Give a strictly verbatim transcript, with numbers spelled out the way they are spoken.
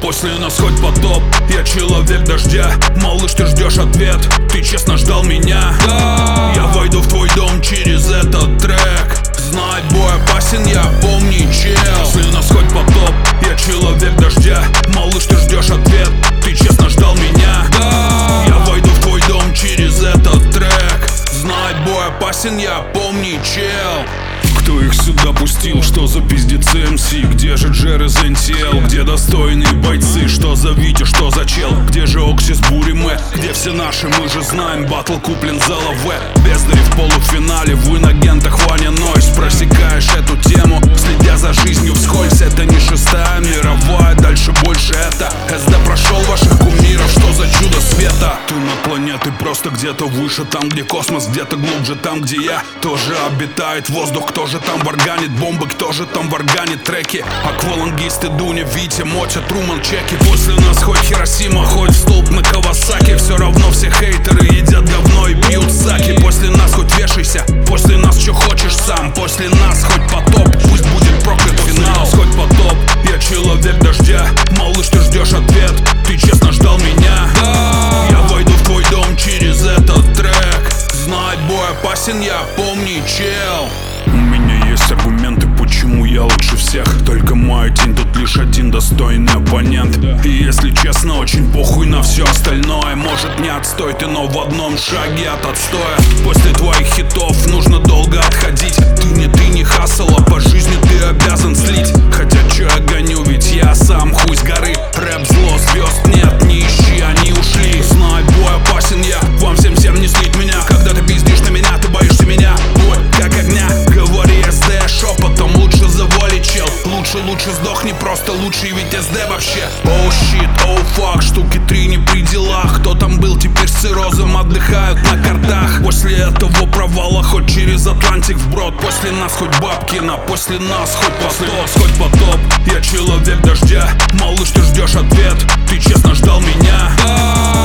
После нас хоть потоп, я человек дождя. Малыш, ты ждешь ответ, ты честно ждал меня. Да. Я войду в твой дом через этот трек. Знать бой опасен, я помни, чел. После нас хоть потоп, я человек дождя. Малыш, ты ждешь ответ, ты честно ждал меня. Да. Я войду в твой дом через этот трек. Знать бой опасен, я помни, чел. Кто их сюда пустил? Что за пиздец эм си? Где же Джер из эн ти эл? Где достойные бойцы? Что за Витя, что за чел? Где же Оксис, Буриме? Где все наши? Мы же знаем, батл куплен за лаве. Бездари в полуфинале, в инагентах Ваня Нойс. Просекаешь эту тему, следя за жизнью вскользь. Это не шестая мировая, дальше больше это эс дэ прошел ваших кумиров, что за чудо света? Ты на планеты просто где-то выше, там где космос, где-то глубже, там где я тоже обитает воздух. Кто же там варганит бомбы, кто же там варганит треки? Аквалангисты, Дуня, Витя, Мотя, Труман, чеки. После нас хоть Хиросима, хоть столб на Кавасаки. Все равно все хейтеры едят говно и пьют саки. После нас хоть вешайся, после нас что хочешь сам. После нас хоть потоп, пусть будет проклят финал. Хоть потоп, я человек дождя. Малыш, ты ждешь ответ, ты честно ждал меня. Да. Я войду в твой дом через этот трек. Знать бой опасен, я помни, чел. У меня есть аргументы, почему я лучше всех. Только моя тень, тут лишь один достойный оппонент. И если честно, очень похуй на все остальное. Может не отстой ты, но в одном шаге от отстоя. После твоих хитов нужно долго отходить. Ты не ты не хасл, а по жизни ты обязан слить. Хотя чё я гоню, ведь я сам хуй с горы. Рэп зло, звезд нет, не ищи, они ушли. Знай, бой опасен я, вам всем всем не слить меня. Когда ты пиздишь на меня, ты боишься меня. Бой как огня, говори эс дэ шепотом, лучше завали, чел. Лучше, лучше сдохни, просто лучше, ведь эс дэ вообще. Оу щит, оу фак, штуки три не при делах. Кто там был, теперь с циррозом отдыхают на картах. После этого провала хоть через Атлантик вброд. После нас хоть Бабкина, после нас хоть после нас хоть потоп. Я человек дождя, малыш, ты ждешь ответ, ты честно ждал меня.